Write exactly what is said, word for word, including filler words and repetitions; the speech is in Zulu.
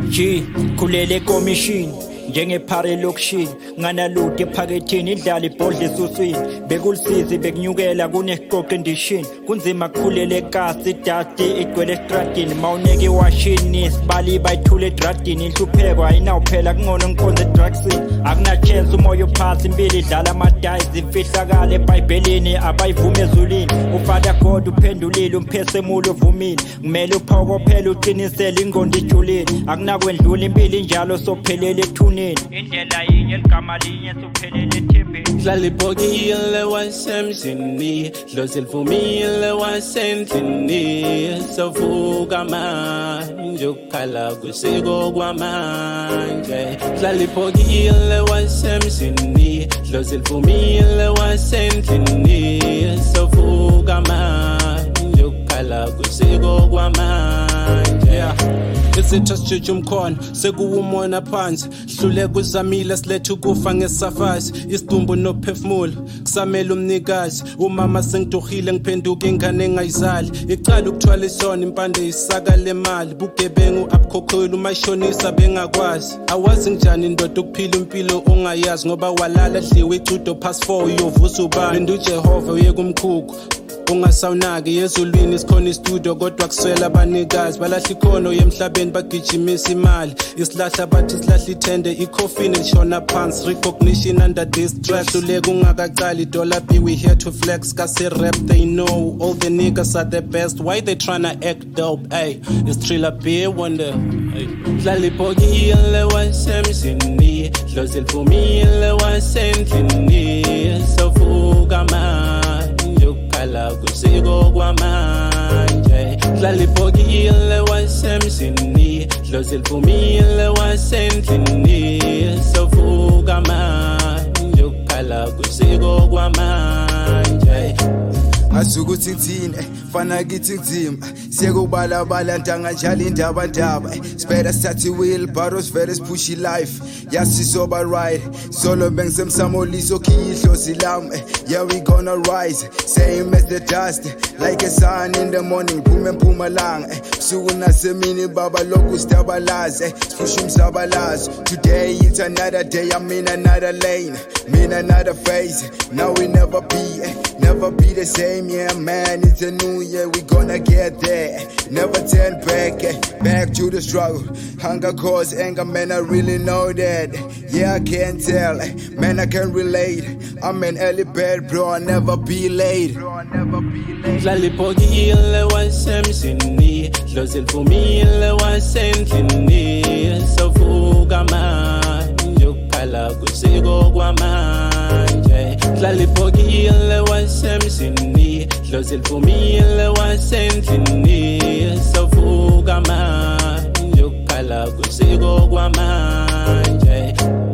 G kulele commission njengephare lokishini nganalude ephakethini idlala ibhodle esuswini bekulisizi bekunyukela kuneqoqo endishini kunzima kukhulele ekasi dust igcwele estradini mawuneke washini sibali bayithule edradini inhlupheko ayinawuphela kungona ngikhonze drugsini akuna chance umoya phasi impilo idlala amadayizi imfihlakala eBhayibhelini abayivume ezulwini uFather God uphendulile umphefumulo uvumile kumele uphokophele uqinisele ingqondo ijulile akunakwendlula impilo injalo sophelele ethuneni indlela yinye ligama linye sophelele ethembeni dlala ibhokile wasemzini dlozi livumile wasendlini sovuka manje ukhala kusiko kwamanje dlala ibhokile wasemzini dlozi livumile wasendlini sovuka manje ukhala kusiko kwamanje isitho sijija umkhono sekuwumona phansi hluleka uzamile silethe ukufa ngesafasi isidumbu nophefumulo kusamela umnikazi umama sengidurhile ngiphenduka ingane engayizali icala ukuthwala isona impande isaka lemali bugebengu abukhokhwela umashonisa bengakwazi awazi njani indoda ukuphila impilo ongayazi ngoba walala dliwe icudo past four uyovusa ubani ndu Jehova uyeka umkhukhu ungasawunaki yezulwini sikhona istudio kodwa kuswela abanikazi balahla ikhono yemhlabeni bagijimisa imali isilahla bathi silahla ithende icoffin elishona phansi recognition under distress uleke ungakaqali dollar b we here to flex kase rap they know all the niggas are the best why they tryna act dope hey it's Triller B wonder dlala ibhokile wasemzini dlozi livumile wasendlini sovuka manje ukhala kusiko kwamanje dlala ibhokile wasemzini dlozi livumile wasendlini sovuka manje ukhala kusiko kwamanje asukuthi ngithini fana kithi ngizima siyekubala bala ntanga njalo indaba ndaba spera sathi wheel barrows very pushy life yasisoba right solo bengisemsamoliso khihlo silam yeah we gonna rise same as the dust like a sun in the morning phume mpumalanga suku nasemini baba lokhu stabalaze sifusha umsabalazo today it's another day I'm in another lane mean another phase now we never be never be the same yeah man it's a new year we gonna get there never turn back back to the struggle hunger cause anger man I really know that yeah I can't tell man I can relate I'm an early bird bro I never be late dlala ibhokile wasemzini dlozi livumile wasendlini sovuka manje ukhala kusiko kwamanje dlala ibhokile wasemzini dlozi livumile wasendlini sovuka manje ukhala kusiko kwamanje